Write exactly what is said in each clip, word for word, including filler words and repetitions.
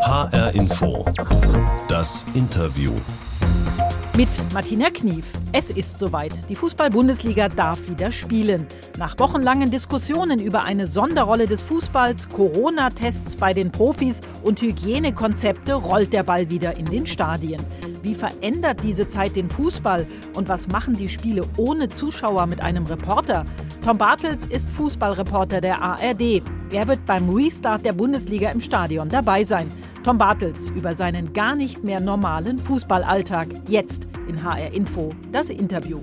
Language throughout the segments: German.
H R Info. Das Interview. Mit Martina Knief. Es ist soweit. Die Fußball-Bundesliga darf wieder spielen. Nach wochenlangen Diskussionen über eine Sonderrolle des Fußballs, Corona-Tests bei den Profis und Hygienekonzepte rollt der Ball wieder in den Stadien. Wie verändert diese Zeit den Fußball? Und was machen die Spiele ohne Zuschauer mit einem Reporter? Tom Bartels ist Fußballreporter der A R D. Er wird beim Restart der Bundesliga im Stadion dabei sein. Tom Bartels über seinen gar nicht mehr normalen Fußballalltag. Jetzt in H R Info, das Interview.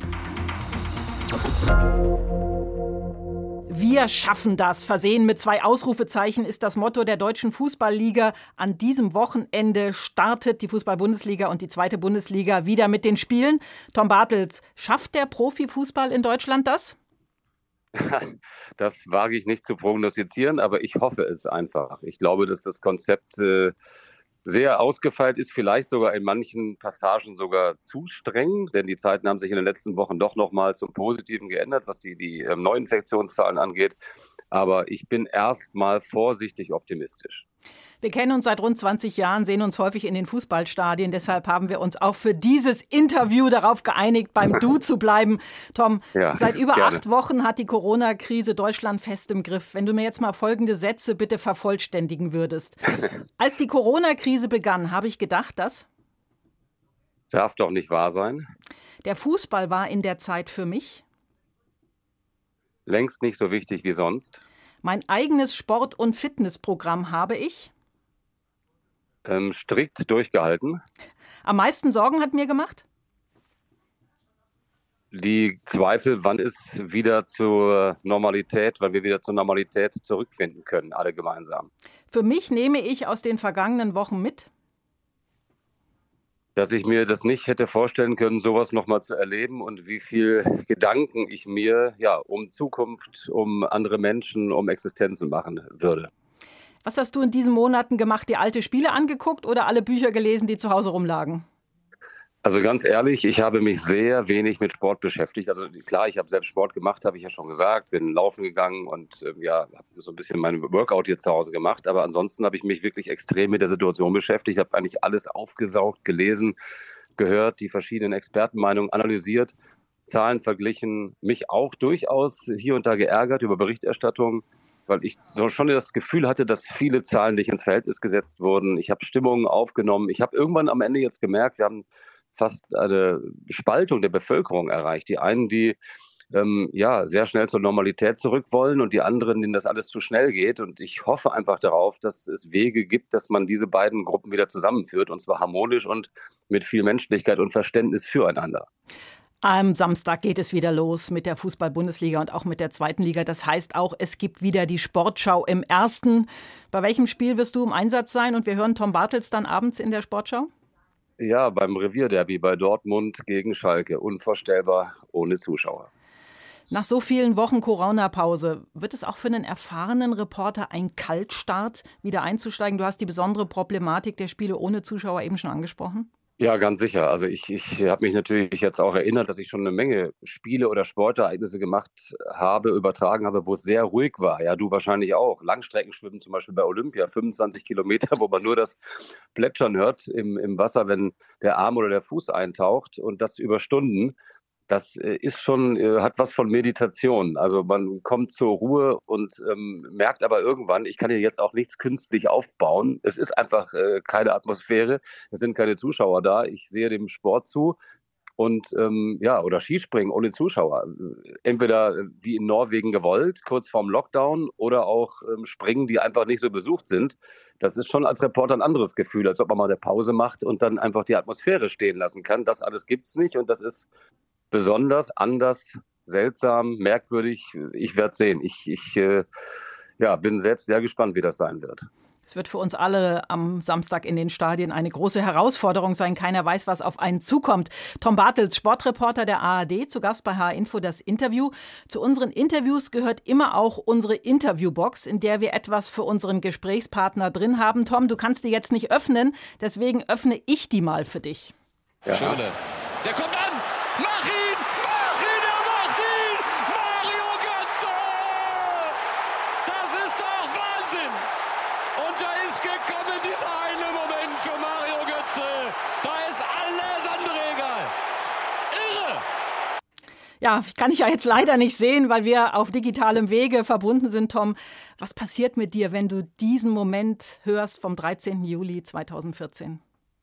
Wir schaffen das. Versehen mit zwei Ausrufezeichen ist das Motto der Deutschen Fußballliga. An diesem Wochenende startet die Fußball-Bundesliga und die zweite Bundesliga wieder mit den Spielen. Tom Bartels, schafft der Profifußball in Deutschland das? Das wage ich nicht zu prognostizieren, aber ich hoffe es einfach. Ich glaube, dass das Konzept äh, sehr ausgefeilt ist, vielleicht sogar in manchen Passagen sogar zu streng, denn die Zeiten haben sich in den letzten Wochen doch nochmal zum Positiven geändert, was die, die äh, Neuinfektionszahlen angeht. Aber ich bin erstmal vorsichtig optimistisch. Wir kennen uns seit rund zwanzig Jahren, sehen uns häufig in den Fußballstadien. Deshalb haben wir uns auch für dieses Interview darauf geeinigt, beim Du zu bleiben. Tom, ja, seit über gerne. acht Wochen hat die Corona-Krise Deutschland fest im Griff. Wenn du mir jetzt mal folgende Sätze bitte vervollständigen würdest. Als die Corona-Krise begann, habe ich gedacht, dass... Darf doch nicht wahr sein. Der Fußball war in der Zeit für mich... Längst nicht so wichtig wie sonst. Mein eigenes Sport- und Fitnessprogramm habe ich... Ähm, strikt durchgehalten. Am meisten Sorgen hat mir gemacht? Die Zweifel, wann es wieder zur Normalität, wann wir wieder zur Normalität zurückfinden können, alle gemeinsam. Für mich nehme ich aus den vergangenen Wochen mit, dass ich mir das nicht hätte vorstellen können, sowas nochmal zu erleben und wie viel Gedanken ich mir ja um Zukunft, um andere Menschen, um Existenzen machen würde. Was hast du in diesen Monaten gemacht? Dir alte Spiele angeguckt oder alle Bücher gelesen, die zu Hause rumlagen? Also ganz ehrlich, ich habe mich sehr wenig mit Sport beschäftigt. Also klar, ich habe selbst Sport gemacht, habe ich ja schon gesagt, bin laufen gegangen und äh, ja, habe so ein bisschen mein Workout hier zu Hause gemacht. Aber ansonsten habe ich mich wirklich extrem mit der Situation beschäftigt. Ich habe eigentlich alles aufgesaugt, gelesen, gehört, die verschiedenen Expertenmeinungen analysiert, Zahlen verglichen, mich auch durchaus hier und da geärgert über Berichterstattung, weil ich so schon das Gefühl hatte, dass viele Zahlen nicht ins Verhältnis gesetzt wurden. Ich habe Stimmungen aufgenommen. Ich habe irgendwann am Ende jetzt gemerkt, wir haben fast eine Spaltung der Bevölkerung erreicht. Die einen, die ähm, ja sehr schnell zur Normalität zurück wollen und die anderen, denen das alles zu schnell geht. Und ich hoffe einfach darauf, dass es Wege gibt, dass man diese beiden Gruppen wieder zusammenführt, und zwar harmonisch und mit viel Menschlichkeit und Verständnis füreinander. Am Samstag geht es wieder los mit der Fußball-Bundesliga und auch mit der zweiten Liga. Das heißt auch, es gibt wieder die Sportschau im ersten. Bei welchem Spiel wirst du im Einsatz sein? Und wir hören Tom Bartels dann abends in der Sportschau? Ja, beim Revierderby bei Dortmund gegen Schalke. Unvorstellbar ohne Zuschauer. Nach so vielen Wochen Corona-Pause, wird es auch für einen erfahrenen Reporter ein Kaltstart, wieder einzusteigen? Du hast die besondere Problematik der Spiele ohne Zuschauer eben schon angesprochen. Ja, ganz sicher. Also ich, ich habe mich natürlich jetzt auch erinnert, dass ich schon eine Menge Spiele oder Sportereignisse gemacht habe, übertragen habe, wo es sehr ruhig war. Ja, du wahrscheinlich auch. Langstreckenschwimmen zum Beispiel bei Olympia, fünfundzwanzig Kilometer, wo man nur das Plätschern hört im, im Wasser, wenn der Arm oder der Fuß eintaucht, und das über Stunden. Das ist schon, hat was von Meditation. Also man kommt zur Ruhe und ähm, merkt aber irgendwann, ich kann hier jetzt auch nichts künstlich aufbauen. Es ist einfach äh, keine Atmosphäre, es sind keine Zuschauer da. Ich sehe dem Sport zu und ähm, ja, oder Skispringen ohne Zuschauer. Entweder wie in Norwegen gewollt, kurz vorm Lockdown, oder auch ähm, Springen, die einfach nicht so besucht sind. Das ist schon als Reporter ein anderes Gefühl, als ob man mal eine Pause macht und dann einfach die Atmosphäre stehen lassen kann. Das alles gibt's nicht, und das ist besonders, anders, seltsam, merkwürdig. Ich werde sehen. Ich, ich äh, ja, bin selbst sehr gespannt, wie das sein wird. Es wird für uns alle am Samstag in den Stadien eine große Herausforderung sein. Keiner weiß, was auf einen zukommt. Tom Bartels, Sportreporter der A R D, zu Gast bei H R Info, das Interview. Zu unseren Interviews gehört immer auch unsere Interviewbox, in der wir etwas für unseren Gesprächspartner drin haben. Tom, du kannst die jetzt nicht öffnen, deswegen öffne ich die mal für dich. Ja. Schöne. Der kommt an! Mach ihn! Mach ihn! Er macht ihn! Mario Götze! Das ist doch Wahnsinn! Und da ist gekommen, dieser eine Moment für Mario Götze. Da ist alles andere egal. Irre! Ja, kann ich ja jetzt leider nicht sehen, weil wir auf digitalem Wege verbunden sind, Tom. Was passiert mit dir, wenn du diesen Moment hörst vom dreizehnten Juli zweitausendvierzehn?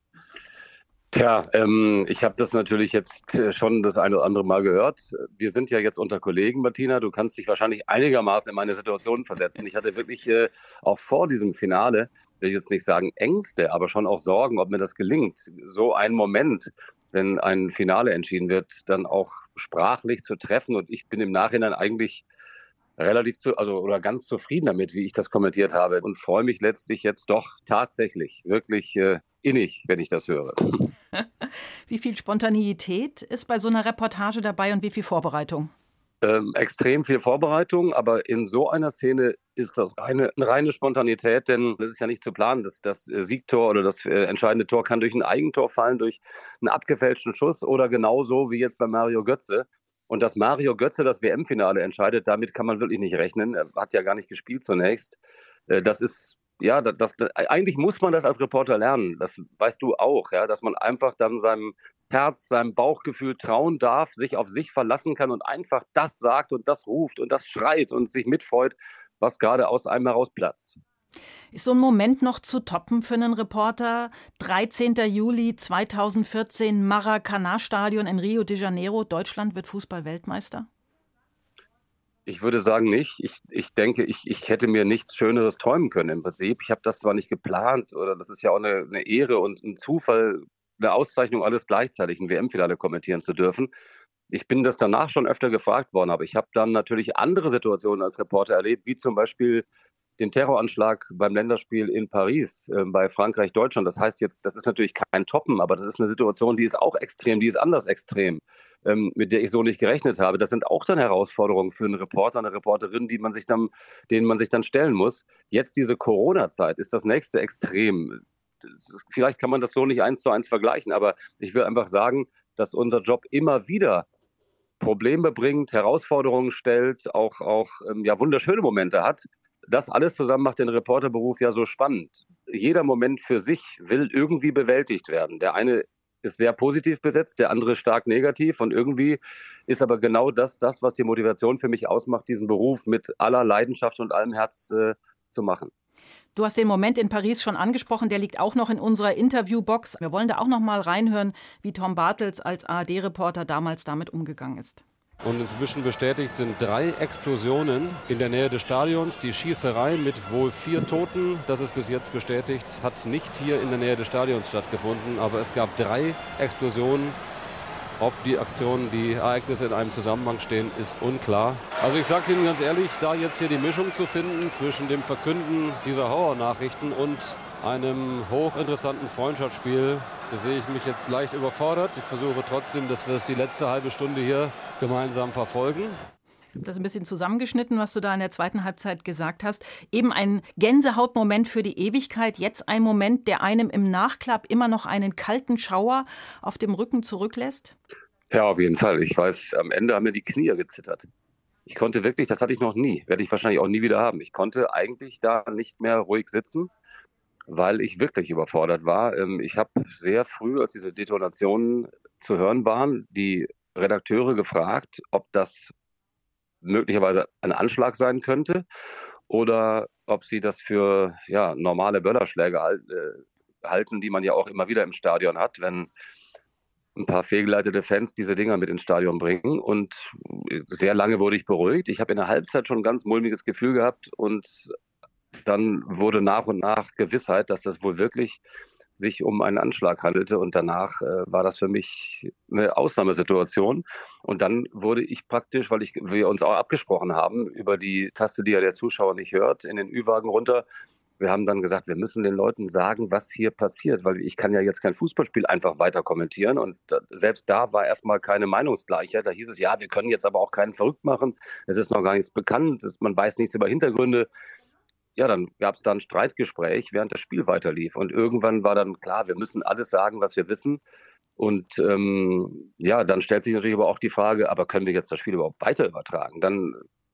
Tja, ähm, ich habe das natürlich jetzt äh, schon das eine oder andere Mal gehört. Wir sind ja jetzt unter Kollegen, Martina. Du kannst dich wahrscheinlich einigermaßen in meine Situation versetzen. Ich hatte wirklich äh, auch vor diesem Finale, will ich jetzt nicht sagen Ängste, aber schon auch Sorgen, ob mir das gelingt. So ein Moment, wenn ein Finale entschieden wird, dann auch sprachlich zu treffen. Und ich bin im Nachhinein eigentlich relativ zu, also oder ganz zufrieden damit, wie ich das kommentiert habe und freue mich letztlich jetzt doch tatsächlich wirklich äh, innig, wenn ich das höre. Wie viel Spontaneität ist bei so einer Reportage dabei und wie viel Vorbereitung? Ähm, extrem viel Vorbereitung, aber in so einer Szene ist das reine, reine Spontanität, denn es ist ja nicht zu planen. Das, das Siegtor oder das äh, entscheidende Tor kann durch ein Eigentor fallen, durch einen abgefälschten Schuss oder genauso wie jetzt bei Mario Götze. Und dass Mario Götze das W M-Finale entscheidet, damit kann man wirklich nicht rechnen. Er hat ja gar nicht gespielt zunächst. Äh, das ist Ja, das, das, eigentlich muss man das als Reporter lernen. Das weißt du auch, ja, dass man einfach dann seinem Herz, seinem Bauchgefühl trauen darf, sich auf sich verlassen kann und einfach das sagt und das ruft und das schreit und sich mitfreut, was gerade aus einem heraus platzt. Ist so ein Moment noch zu toppen für einen Reporter? dreizehnten Juli zweitausendvierzehn, Maracanã-Stadion in Rio de Janeiro. Deutschland wird Fußball-Weltmeister? Ich würde sagen nicht. Ich, ich denke, ich, ich hätte mir nichts Schöneres träumen können im Prinzip. Ich habe das zwar nicht geplant, oder das ist ja auch eine, eine Ehre und ein Zufall, eine Auszeichnung, alles gleichzeitig ein W M-Finale kommentieren zu dürfen. Ich bin das danach schon öfter gefragt worden, aber ich habe dann natürlich andere Situationen als Reporter erlebt, wie zum Beispiel den Terroranschlag beim Länderspiel in Paris, äh, bei Frankreich-Deutschland. Das heißt jetzt, das ist natürlich kein Toppen, aber das ist eine Situation, die ist auch extrem, die ist anders extrem, ähm, mit der ich so nicht gerechnet habe. Das sind auch dann Herausforderungen für einen Reporter, eine Reporterin, die man sich dann, denen man sich dann stellen muss. Jetzt diese Corona-Zeit ist das nächste Extrem. Das ist, vielleicht kann man das so nicht eins zu eins vergleichen, aber ich will einfach sagen, dass unser Job immer wieder Probleme bringt, Herausforderungen stellt, auch, auch ähm, ja, wunderschöne Momente hat. Das alles zusammen macht den Reporterberuf ja so spannend. Jeder Moment für sich will irgendwie bewältigt werden. Der eine ist sehr positiv besetzt, der andere stark negativ. Und irgendwie ist aber genau das, das, was die Motivation für mich ausmacht, diesen Beruf mit aller Leidenschaft und allem Herz äh, zu machen. Du hast den Moment in Paris schon angesprochen, der liegt auch noch in unserer Interviewbox. Wir wollen da auch noch mal reinhören, wie Tom Bartels als A R D-Reporter damals damit umgegangen ist. Und inzwischen bestätigt sind drei Explosionen in der Nähe des Stadions. Die Schießerei mit wohl vier Toten, das ist bis jetzt bestätigt, hat nicht hier in der Nähe des Stadions stattgefunden. Aber es gab drei Explosionen. Ob die Aktionen, die Ereignisse in einem Zusammenhang stehen, ist unklar. Also ich sage es Ihnen ganz ehrlich, da jetzt hier die Mischung zu finden zwischen dem Verkünden dieser Horrornachrichten und einem hochinteressanten Freundschaftsspiel, da sehe ich mich jetzt leicht überfordert. Ich versuche trotzdem, dass wir es die letzte halbe Stunde hier gemeinsam verfolgen. Ich habe das ein bisschen zusammengeschnitten, was du da in der zweiten Halbzeit gesagt hast. Eben ein Gänsehautmoment für die Ewigkeit, jetzt ein Moment, der einem im Nachklapp immer noch einen kalten Schauer auf dem Rücken zurücklässt? Ja, auf jeden Fall. Ich weiß, am Ende haben mir die Knie gezittert. Ich konnte wirklich, das hatte ich noch nie, werde ich wahrscheinlich auch nie wieder haben. Ich konnte eigentlich da nicht mehr ruhig sitzen, weil ich wirklich überfordert war. Ich habe sehr früh, als diese Detonationen zu hören waren, die Redakteure gefragt, ob das möglicherweise ein Anschlag sein könnte oder ob sie das für ja, normale Böllerschläge halt, äh, halten, die man ja auch immer wieder im Stadion hat, wenn ein paar fehlgeleitete Fans diese Dinger mit ins Stadion bringen. Und sehr lange wurde ich beruhigt. Ich habe in der Halbzeit schon ein ganz mulmiges Gefühl gehabt und dann wurde nach und nach Gewissheit, dass das wohl wirklich sich um einen Anschlag handelte. Und danach äh, war das für mich eine Ausnahmesituation. Und dann wurde ich praktisch, weil ich, wir uns auch abgesprochen haben, über die Taste, die ja der Zuschauer nicht hört, in den Ü-Wagen runter. Wir haben dann gesagt, wir müssen den Leuten sagen, was hier passiert, weil ich kann ja jetzt kein Fußballspiel einfach weiter kommentieren. Und da, selbst da war erstmal keine Meinungsgleichheit. Da hieß es, ja, wir können jetzt aber auch keinen verrückt machen. Es ist noch gar nichts bekannt, es, man weiß nichts über Hintergründe. Ja, dann gab es da ein Streitgespräch, während das Spiel weiterlief. Und irgendwann war dann klar, wir müssen alles sagen, was wir wissen. Und ähm, ja, dann stellt sich natürlich aber auch die Frage, aber können wir jetzt das Spiel überhaupt weiter übertragen? Dann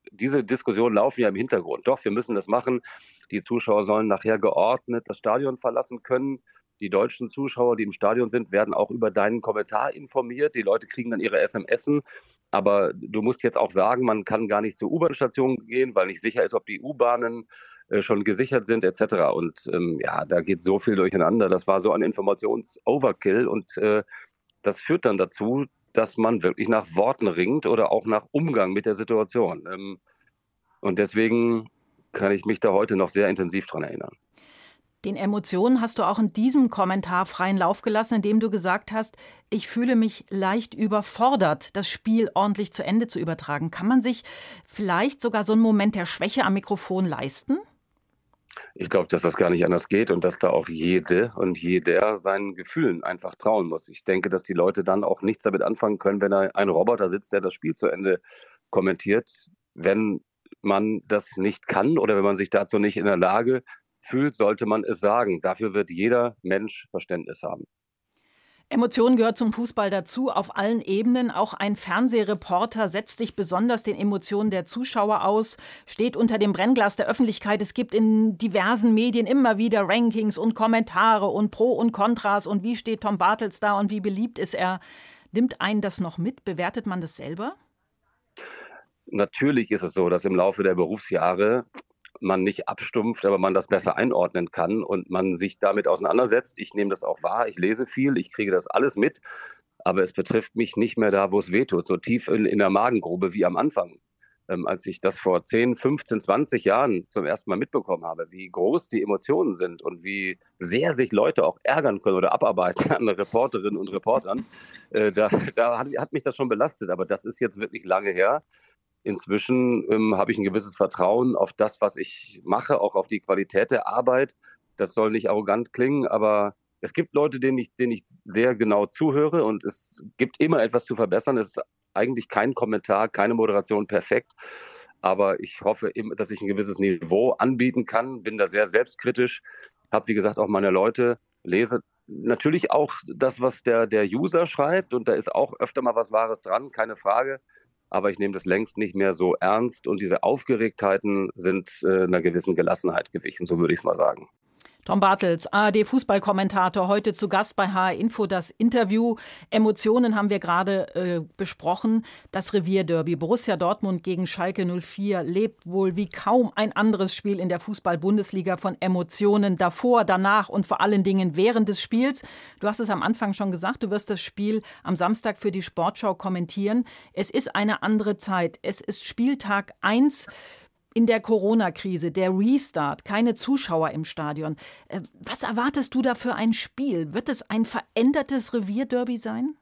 diese Diskussionen laufen ja im Hintergrund. Doch, wir müssen das machen. Die Zuschauer sollen nachher geordnet das Stadion verlassen können. Die deutschen Zuschauer, die im Stadion sind, werden auch über deinen Kommentar informiert. Die Leute kriegen dann ihre S M S. Aber du musst jetzt auch sagen, man kann gar nicht zur U-Bahn-Station gehen, weil nicht sicher ist, ob die U-Bahnen äh, schon gesichert sind et cetera. Und ähm, ja, da geht so viel durcheinander. Das war so ein Informations-Overkill. Und äh, das führt dann dazu, dass man wirklich nach Worten ringt oder auch nach Umgang mit der Situation. Ähm, und deswegen kann ich mich da heute noch sehr intensiv dran erinnern. Den Emotionen hast du auch in diesem Kommentar freien Lauf gelassen, indem du gesagt hast, ich fühle mich leicht überfordert, das Spiel ordentlich zu Ende zu übertragen. Kann man sich vielleicht sogar so einen Moment der Schwäche am Mikrofon leisten? Ich glaube, dass das gar nicht anders geht und dass da auch jede und jeder seinen Gefühlen einfach trauen muss. Ich denke, dass die Leute dann auch nichts damit anfangen können, wenn da ein Roboter sitzt, der das Spiel zu Ende kommentiert. Wenn man das nicht kann oder wenn man sich dazu nicht in der Lage fühlt, sollte man es sagen. Dafür wird jeder Mensch Verständnis haben. Emotionen gehört zum Fußball dazu, auf allen Ebenen. Auch ein Fernsehreporter setzt sich besonders den Emotionen der Zuschauer aus, steht unter dem Brennglas der Öffentlichkeit. Es gibt in diversen Medien immer wieder Rankings und Kommentare und Pro und Kontras und wie steht Tom Bartels da und wie beliebt ist er. Nimmt einen das noch mit? Bewertet man das selber? Natürlich ist es so, dass im Laufe der Berufsjahre man nicht abstumpft, aber man das besser einordnen kann und man sich damit auseinandersetzt. Ich nehme das auch wahr, ich lese viel, ich kriege das alles mit, aber es betrifft mich nicht mehr da, wo es wehtut, so tief in, in der Magengrube wie am Anfang. Ähm, als ich das vor zehn, fünfzehn, zwanzig Jahren zum ersten Mal mitbekommen habe, wie groß die Emotionen sind und wie sehr sich Leute auch ärgern können oder abarbeiten an Reporterinnen und Reportern, äh, da, da hat, hat mich das schon belastet, aber das ist jetzt wirklich lange her. Inzwischen ähm, habe ich ein gewisses Vertrauen auf das, was ich mache, auch auf die Qualität der Arbeit. Das soll nicht arrogant klingen, aber es gibt Leute, denen ich, denen ich sehr genau zuhöre und es gibt immer etwas zu verbessern. Es ist eigentlich kein Kommentar, keine Moderation perfekt, aber ich hoffe, dass ich ein gewisses Niveau anbieten kann. Bin da sehr selbstkritisch, habe wie gesagt auch meine Leute, lese natürlich auch das, was der, der User schreibt und da ist auch öfter mal was Wahres dran, keine Frage. Aber ich nehme das längst nicht mehr so ernst und diese Aufgeregtheiten sind äh, einer gewissen Gelassenheit gewichen, so würde ich es mal sagen. Tom Bartels, A R D-Fußballkommentator, heute zu Gast bei H R Info, das Interview. Emotionen haben wir gerade äh, besprochen. Das Revierderby Borussia Dortmund gegen Schalke null vier lebt wohl wie kaum ein anderes Spiel in der Fußball-Bundesliga von Emotionen davor, danach und vor allen Dingen während des Spiels. Du hast es am Anfang schon gesagt, du wirst das Spiel am Samstag für die Sportschau kommentieren. Es ist eine andere Zeit. Es ist Spieltag eins. In der Corona-Krise, der Restart, keine Zuschauer im Stadion. Was erwartest du da für ein Spiel? Wird es ein verändertes Revierderby sein?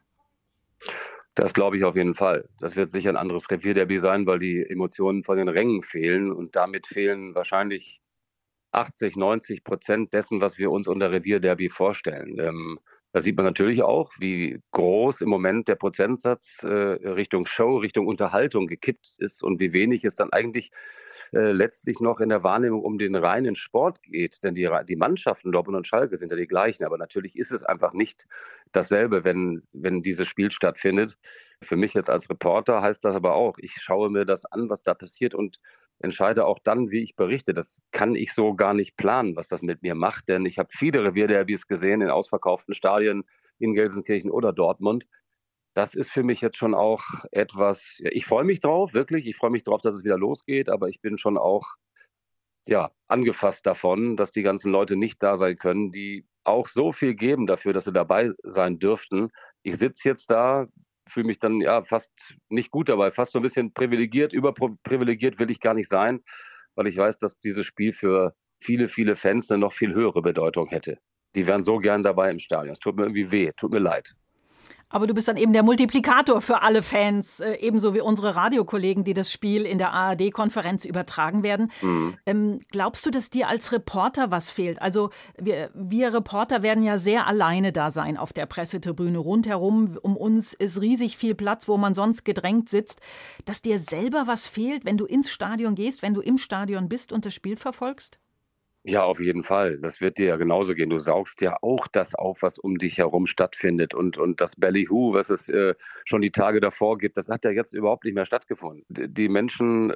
Das glaube ich auf jeden Fall. Das wird sicher ein anderes Revierderby sein, weil die Emotionen von den Rängen fehlen und damit fehlen wahrscheinlich achtzig, neunzig Prozent dessen, was wir uns unter Revierderby vorstellen. Ähm, da sieht man natürlich auch, wie groß im Moment der Prozentsatz äh, Richtung Show, Richtung Unterhaltung gekippt ist und wie wenig es dann eigentlich äh, letztlich noch in der Wahrnehmung um den reinen Sport geht. Denn die, die Mannschaften Dortmund und Schalke sind ja die gleichen. Aber natürlich ist es einfach nicht dasselbe, wenn, wenn dieses Spiel stattfindet. Für mich jetzt als Reporter heißt das aber auch, ich schaue mir das an, was da passiert und entscheide auch dann, wie ich berichte. Das kann ich so gar nicht planen, was das mit mir macht, denn ich habe viele Revierderbys gesehen in ausverkauften Stadien in Gelsenkirchen oder Dortmund. Das ist für mich jetzt schon auch etwas, ich freue mich drauf, wirklich, ich freue mich drauf, dass es wieder losgeht, aber ich bin schon auch ja, angefasst davon, dass die ganzen Leute nicht da sein können, die auch so viel geben dafür, dass sie dabei sein dürften. Ich sitze jetzt da, fühle mich dann ja fast nicht gut dabei, fast so ein bisschen privilegiert, überprivilegiert will ich gar nicht sein, weil ich weiß, dass dieses Spiel für viele, viele Fans eine noch viel höhere Bedeutung hätte. Die wären so gern dabei im Stadion. Es tut mir irgendwie weh, tut mir leid. Aber du bist dann eben der Multiplikator für alle Fans, äh, ebenso wie unsere Radiokollegen, die das Spiel in der A R D-Konferenz übertragen werden. Mhm. Ähm, glaubst du, dass dir als Reporter was fehlt? Also wir, wir Reporter werden ja sehr alleine da sein auf der Pressetribüne. Rundherum um uns ist riesig viel Platz, wo man sonst gedrängt sitzt. Dass dir selber was fehlt, wenn du ins Stadion gehst, wenn du im Stadion bist und das Spiel verfolgst? Ja, auf jeden Fall. Das wird dir ja genauso gehen. Du saugst ja auch das auf, was um dich herum stattfindet. Und, und das Ballyhoo, was es äh, schon die Tage davor gibt, das hat ja jetzt überhaupt nicht mehr stattgefunden. Die Menschen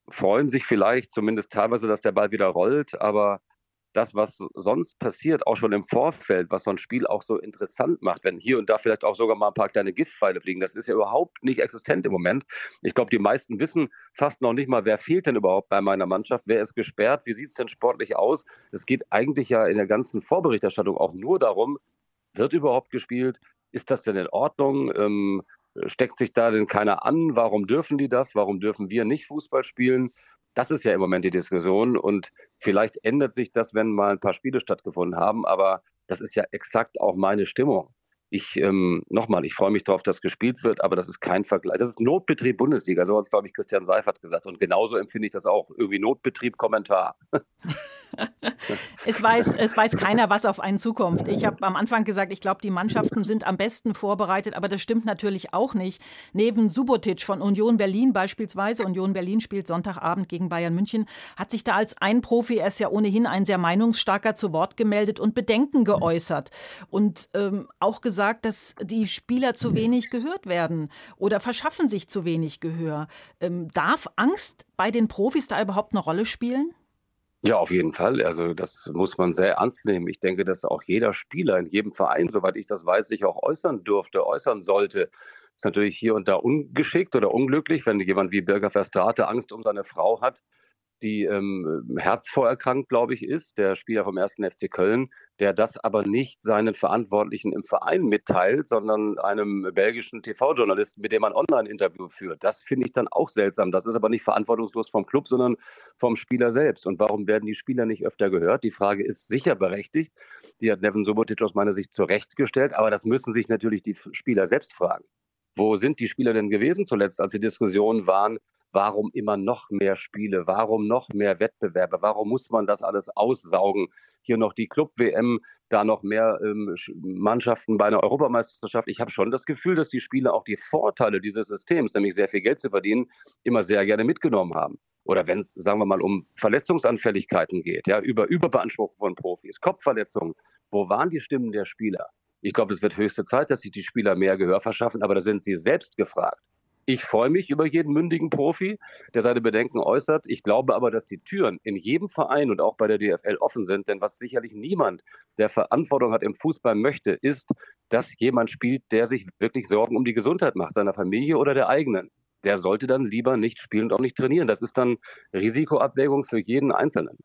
freuen sich vielleicht zumindest teilweise, dass der Ball wieder rollt, aber das, was sonst passiert, auch schon im Vorfeld, was so ein Spiel auch so interessant macht, wenn hier und da vielleicht auch sogar mal ein paar kleine Giftpfeile fliegen, das ist ja überhaupt nicht existent im Moment. Ich glaube, die meisten wissen fast noch nicht mal, wer fehlt denn überhaupt bei meiner Mannschaft, wer ist gesperrt, wie sieht es denn sportlich aus? Es geht eigentlich ja in der ganzen Vorberichterstattung auch nur darum, wird überhaupt gespielt? Ist das denn in Ordnung? Ähm, steckt sich da denn keiner an? Warum dürfen die das? Warum dürfen wir nicht Fußball spielen? Das ist ja im Moment die Diskussion und vielleicht ändert sich das, wenn mal ein paar Spiele stattgefunden haben, aber das ist ja exakt auch meine Stimmung. Ich, ähm, nochmal, ich freue mich darauf, dass gespielt wird, aber das ist kein Vergleich. Das ist Notbetrieb Bundesliga, so hat es, glaube ich, Christian Seifert gesagt. Und genauso empfinde ich das auch. Irgendwie Notbetrieb Kommentar. Es weiß, es weiß keiner, was auf einen zukommt. Ich habe am Anfang gesagt, ich glaube, die Mannschaften sind am besten vorbereitet, aber das stimmt natürlich auch nicht. Neben Subotic von Union Berlin beispielsweise, Union Berlin spielt Sonntagabend gegen Bayern München, hat sich da als ein Profi, er ist ja ohnehin ein sehr meinungsstarker, zu Wort gemeldet und Bedenken geäußert. Und ähm, auch gesagt, dass die Spieler zu wenig gehört werden oder verschaffen sich zu wenig Gehör. Ähm, darf Angst bei den Profis da überhaupt eine Rolle spielen? Ja, auf jeden Fall. Also das muss man sehr ernst nehmen. Ich denke, dass auch jeder Spieler in jedem Verein, soweit ich das weiß, sich auch äußern durfte, äußern sollte. Ist natürlich hier und da ungeschickt oder unglücklich, wenn jemand wie Birger Verstraete Angst um seine Frau hat, die ähm, herzvorerkrankt, glaube ich, ist, der Spieler vom ersten F C Köln, der das aber nicht seinen Verantwortlichen im Verein mitteilt, sondern einem belgischen T V-Journalisten, mit dem man Online-Interview führt. Das finde ich dann auch seltsam. Das ist aber nicht verantwortungslos vom Club, sondern vom Spieler selbst. Und warum werden die Spieler nicht öfter gehört? Die Frage ist sicher berechtigt. Die hat Neven Subotic aus meiner Sicht zurechtgestellt, aber das müssen sich natürlich die Spieler selbst fragen. Wo sind die Spieler denn gewesen zuletzt, als die Diskussionen waren, warum immer noch mehr Spiele, warum noch mehr Wettbewerbe, warum muss man das alles aussaugen? Hier noch die Club-W M, da noch mehr ähm, Mannschaften bei einer Europameisterschaft. Ich habe schon das Gefühl, dass die Spieler auch die Vorteile dieses Systems, nämlich sehr viel Geld zu verdienen, immer sehr gerne mitgenommen haben. Oder wenn es, sagen wir mal, um Verletzungsanfälligkeiten geht, ja, über Überbeanspruchung von Profis, Kopfverletzungen, wo waren die Stimmen der Spieler? Ich glaube, es wird höchste Zeit, dass sich die Spieler mehr Gehör verschaffen, aber da sind sie selbst gefragt. Ich freue mich über jeden mündigen Profi, der seine Bedenken äußert. Ich glaube aber, dass die Türen in jedem Verein und auch bei der D F L offen sind. Denn was sicherlich niemand, der Verantwortung hat im Fußball möchte, ist, dass jemand spielt, der sich wirklich Sorgen um die Gesundheit macht, seiner Familie oder der eigenen. Der sollte dann lieber nicht spielen und auch nicht trainieren. Das ist dann Risikoabwägung für jeden Einzelnen.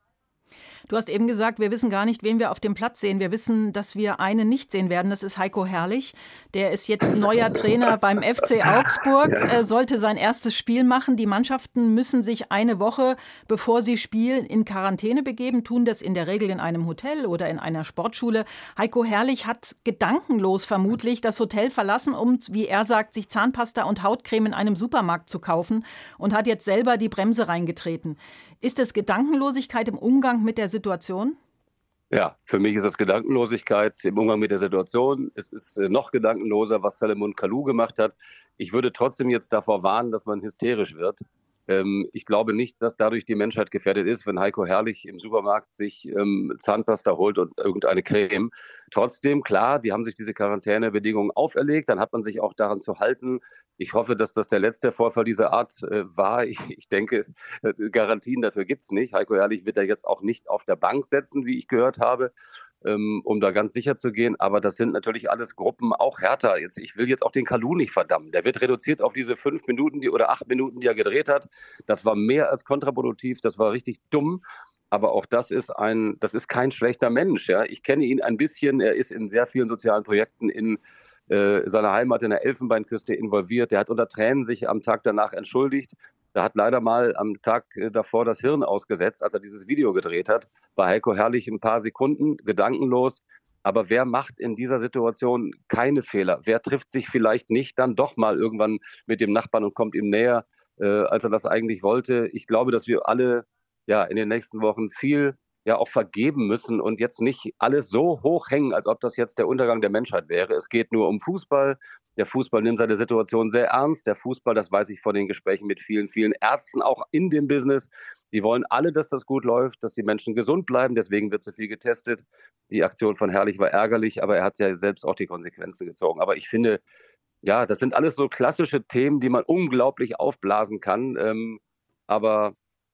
Du hast eben gesagt, wir wissen gar nicht, wen wir auf dem Platz sehen. Wir wissen, dass wir einen nicht sehen werden. Das ist Heiko Herrlich. Der ist jetzt neuer Trainer beim F C Augsburg, ja. sollte sein erstes Spiel machen. Die Mannschaften müssen sich eine Woche, bevor sie spielen, in Quarantäne begeben, tun das in der Regel in einem Hotel oder in einer Sportschule. Heiko Herrlich hat gedankenlos vermutlich das Hotel verlassen, um, wie er sagt, sich Zahnpasta und Hautcreme in einem Supermarkt zu kaufen und hat jetzt selber die Bremse reingetreten. Ist es Gedankenlosigkeit im Umgang mit der Situation? Ja, für mich ist es Gedankenlosigkeit im Umgang mit der Situation. Es ist noch gedankenloser, was Salomon Kalou gemacht hat. Ich würde trotzdem jetzt davor warnen, dass man hysterisch wird. Ähm, ich glaube nicht, dass dadurch die Menschheit gefährdet ist, wenn Heiko Herrlich im Supermarkt sich ähm, Zahnpasta holt und irgendeine Creme. Trotzdem, klar, die haben sich diese Quarantänebedingungen auferlegt, dann hat man sich auch daran zu halten. Ich hoffe, dass das der letzte Vorfall dieser Art äh, war. Ich, ich denke, äh, Garantien dafür gibt es nicht. Heiko Herrlich wird er jetzt auch nicht auf der Bank setzen, wie ich gehört habe, ähm, um da ganz sicher zu gehen. Aber das sind natürlich alles Gruppen, auch Hertha. Jetzt, ich will jetzt auch den Kalou nicht verdammen. Der wird reduziert auf diese fünf Minuten die, oder acht Minuten, die er gedreht hat. Das war mehr als kontraproduktiv. Das war richtig dumm. Aber auch das ist ein, das ist kein schlechter Mensch. Ja. Ich kenne ihn ein bisschen. Er ist in sehr vielen sozialen Projekten in äh, seiner Heimat in der Elfenbeinküste involviert. Der hat unter Tränen sich am Tag danach entschuldigt. Er hat leider mal am Tag davor das Hirn ausgesetzt, als er dieses Video gedreht hat. Bei Heiko Herrlich ein paar Sekunden, gedankenlos. Aber wer macht in dieser Situation keine Fehler? Wer trifft sich vielleicht nicht dann doch mal irgendwann mit dem Nachbarn und kommt ihm näher, äh, als er das eigentlich wollte? Ich glaube, dass wir alle ja in den nächsten Wochen viel ja auch vergeben müssen und jetzt nicht alles so hoch hängen, als ob das jetzt der Untergang der Menschheit wäre. Es geht nur um Fußball. Der Fußball nimmt seine Situation sehr ernst. Der Fußball, das weiß ich von den Gesprächen mit vielen, vielen Ärzten, auch in dem Business, die wollen alle, dass das gut läuft, dass die Menschen gesund bleiben. Deswegen wird so viel getestet. Die Aktion von Herrlich war ärgerlich, aber er hat ja selbst auch die Konsequenzen gezogen. Aber ich finde, ja, das sind alles so klassische Themen, die man unglaublich aufblasen kann. Ähm, aber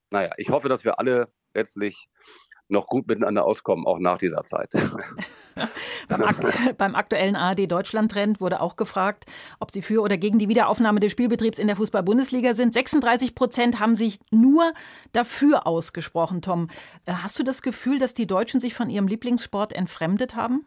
naja, ich hoffe, dass wir alle letztlich noch gut miteinander auskommen, auch nach dieser Zeit. beim, Akt, beim aktuellen A R D-Deutschland-Trend wurde auch gefragt, ob Sie für oder gegen die Wiederaufnahme des Spielbetriebs in der Fußball-Bundesliga sind. sechsunddreißig Prozent haben sich nur dafür ausgesprochen. Tom, hast du das Gefühl, dass die Deutschen sich von ihrem Lieblingssport entfremdet haben?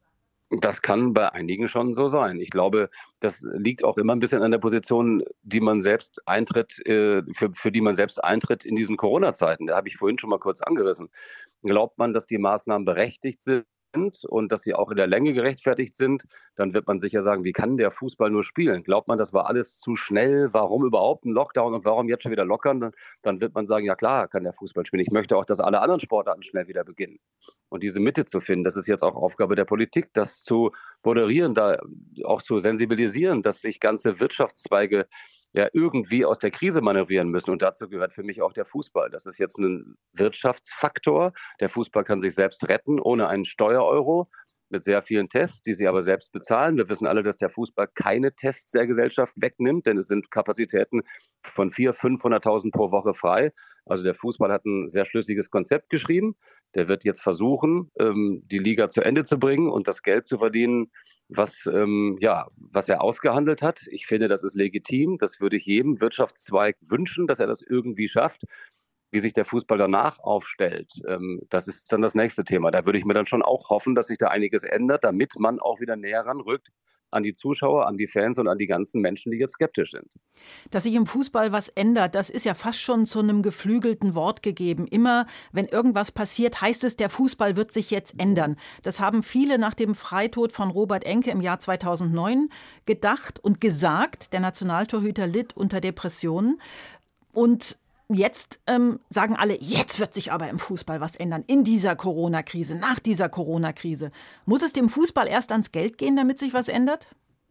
Das kann bei einigen schon so sein. Ich glaube, das liegt auch immer ein bisschen an der Position, die man selbst eintritt, äh, für, für die man selbst eintritt in diesen Corona-Zeiten. Da habe ich vorhin schon mal kurz angerissen. Glaubt man, dass die Maßnahmen berechtigt sind und dass sie auch in der Länge gerechtfertigt sind, dann wird man sicher sagen, wie kann der Fußball nur spielen? Glaubt man, das war alles zu schnell? Warum überhaupt ein Lockdown und warum jetzt schon wieder lockern? Dann, dann wird man sagen, ja klar, kann der Fußball spielen. Ich möchte auch, dass alle anderen Sportarten schnell wieder beginnen. Und diese Mitte zu finden, das ist jetzt auch Aufgabe der Politik, das zu moderieren, da auch zu sensibilisieren, dass sich ganze Wirtschaftszweige ja irgendwie aus der Krise manövrieren müssen. Und dazu gehört für mich auch der Fußball. Das ist jetzt ein Wirtschaftsfaktor. Der Fußball kann sich selbst retten ohne einen Steuereuro, mit sehr vielen Tests, die sie aber selbst bezahlen. Wir wissen alle, dass der Fußball keine Tests der Gesellschaft wegnimmt, denn es sind Kapazitäten von vierhunderttausend, fünfhunderttausend pro Woche frei. Also der Fußball hat ein sehr schlüssiges Konzept geschrieben. Der wird jetzt versuchen, die Liga zu Ende zu bringen und das Geld zu verdienen, was, ja, was er ausgehandelt hat. Ich finde, das ist legitim. Das würde ich jedem Wirtschaftszweig wünschen, dass er das irgendwie schafft. Wie sich der Fußball danach aufstellt, das ist dann das nächste Thema. Da würde ich mir dann schon auch hoffen, dass sich da einiges ändert, damit man auch wieder näher ranrückt an die Zuschauer, an die Fans und an die ganzen Menschen, die jetzt skeptisch sind. Dass sich im Fußball was ändert, das ist ja fast schon zu einem geflügelten Wort gegeben. Immer, wenn irgendwas passiert, heißt es, der Fußball wird sich jetzt ändern. Das haben viele nach dem Freitod von Robert Enke im Jahr zweitausendneun gedacht und gesagt. Der Nationaltorhüter litt unter Depressionen. Und jetzt ähm, sagen alle, jetzt wird sich aber im Fußball was ändern, in dieser Corona-Krise, nach dieser Corona-Krise. Muss es dem Fußball erst ans Geld gehen, damit sich was ändert?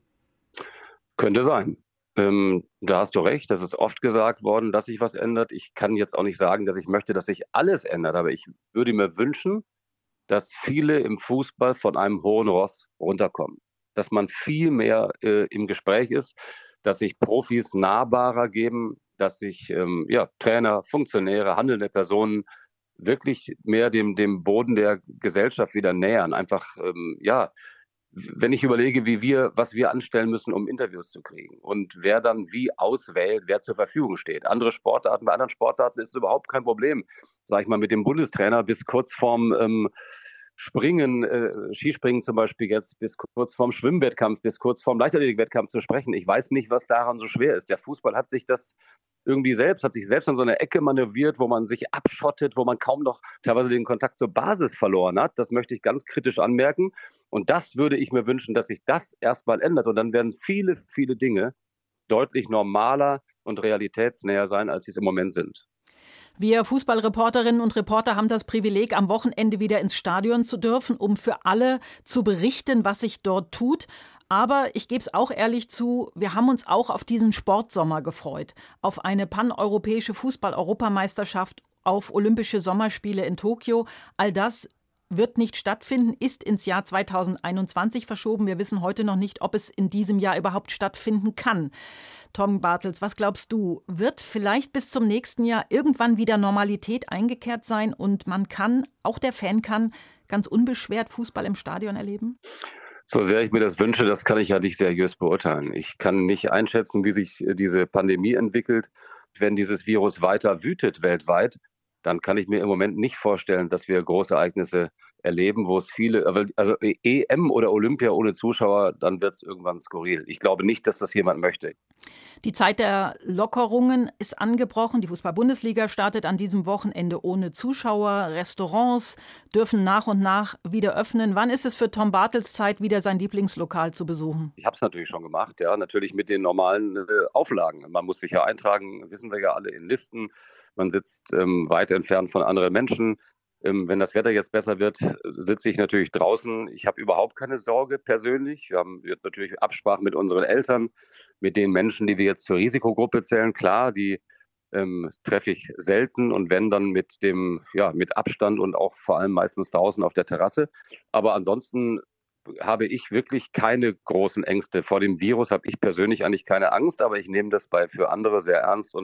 Könnte sein. Ähm, da hast du recht, das ist oft gesagt worden, dass sich was ändert. Ich kann jetzt auch nicht sagen, dass ich möchte, dass sich alles ändert, aber ich würde mir wünschen, dass viele im Fußball von einem hohen Ross runterkommen. Dass man viel mehr äh, im Gespräch ist, dass sich Profis nahbarer geben, dass sich ähm, ja, Trainer, Funktionäre, handelnde Personen wirklich mehr dem, dem Boden der Gesellschaft wieder nähern. Einfach, ähm, ja, wenn ich überlege, wie wir, was wir anstellen müssen, um Interviews zu kriegen und wer dann wie auswählt, wer zur Verfügung steht. Andere Sportarten, bei anderen Sportarten ist es überhaupt kein Problem, sag ich mal, mit dem Bundestrainer bis kurz vorm ähm, Springen, äh, Skispringen zum Beispiel jetzt, bis kurz vorm Schwimmwettkampf, bis kurz vorm Leichtathletikwettkampf zu sprechen. Ich weiß nicht, was daran so schwer ist. Der Fußball hat sich das irgendwie selbst, hat sich selbst an so eine Ecke manövriert, wo man sich abschottet, wo man kaum noch teilweise den Kontakt zur Basis verloren hat. Das möchte ich ganz kritisch anmerken. Und das würde ich mir wünschen, dass sich das erstmal ändert. Und dann werden viele, viele Dinge deutlich normaler und realitätsnäher sein, als sie es im Moment sind. Wir Fußballreporterinnen und Reporter haben das Privileg, am Wochenende wieder ins Stadion zu dürfen, um für alle zu berichten, was sich dort tut. Aber ich gebe es auch ehrlich zu, wir haben uns auch auf diesen Sportsommer gefreut. Auf eine paneuropäische Fußball-Europameisterschaft, auf Olympische Sommerspiele in Tokio. All das wird nicht stattfinden, ist ins Jahr zweitausendeinundzwanzig verschoben. Wir wissen heute noch nicht, ob es in diesem Jahr überhaupt stattfinden kann. Tom Bartels, was glaubst du, wird vielleicht bis zum nächsten Jahr irgendwann wieder Normalität eingekehrt sein und man kann, auch der Fan kann, ganz unbeschwert Fußball im Stadion erleben? So sehr ich mir das wünsche, das kann ich ja nicht seriös beurteilen. Ich kann nicht einschätzen, wie sich diese Pandemie entwickelt. Wenn dieses Virus weiter wütet weltweit, dann kann ich mir im Moment nicht vorstellen, dass wir große Ereignisse erleben, wo es viele, also E M oder Olympia ohne Zuschauer, dann wird es irgendwann skurril. Ich glaube nicht, dass das jemand möchte. Die Zeit der Lockerungen ist angebrochen. Die Fußball-Bundesliga startet an diesem Wochenende ohne Zuschauer. Restaurants dürfen nach und nach wieder öffnen. Wann ist es für Tom Bartels Zeit, wieder sein Lieblingslokal zu besuchen? Ich habe es natürlich schon gemacht, ja, natürlich mit den normalen äh, Auflagen. Man muss sich ja eintragen, wissen wir ja alle, in Listen. Man sitzt ähm, weit entfernt von anderen Menschen. Ähm, wenn das Wetter jetzt besser wird, sitze ich natürlich draußen. Ich habe überhaupt keine Sorge persönlich. Wir haben wir natürlich Absprachen mit unseren Eltern, mit den Menschen, die wir jetzt zur Risikogruppe zählen. Klar, die ähm, treffe ich selten und wenn, dann mit dem, ja, mit Abstand und auch vor allem meistens draußen auf der Terrasse. Aber ansonsten habe ich wirklich keine großen Ängste. Vor dem Virus habe ich persönlich eigentlich keine Angst, aber ich nehme das bei für andere sehr ernst und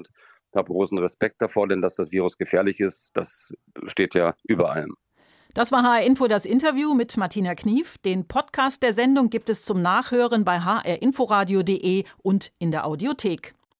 habe großen Respekt davor, denn dass das Virus gefährlich ist, das steht ja über allem. Das war H R Info, das Interview mit Martina Knief. Den Podcast der Sendung gibt es zum Nachhören bei h r inforadio punkt d e und in der Audiothek.